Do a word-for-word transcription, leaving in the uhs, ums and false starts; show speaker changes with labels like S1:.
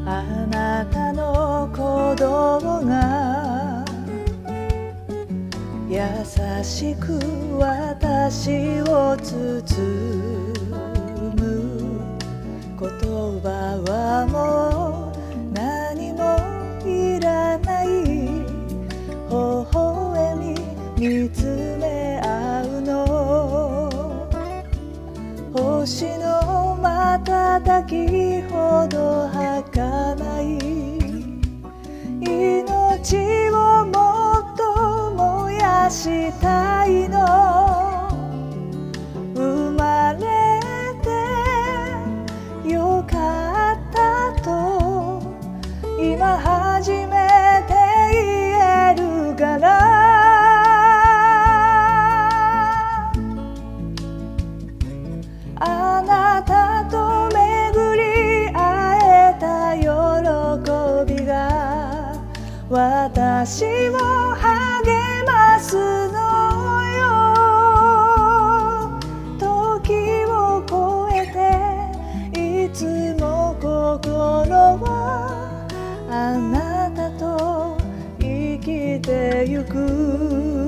S1: あなたの鼓動が優しく私を包む。言葉はもう何もいらない。微笑み見つめ合うの。星の瞬きほど儚い。命をもっと燃やしたいの。生まれてよかったと今初めて言えるから。あなたと巡り会えた喜びが私を励ますのよ。時を超えていつも心はあなたと生きてゆく。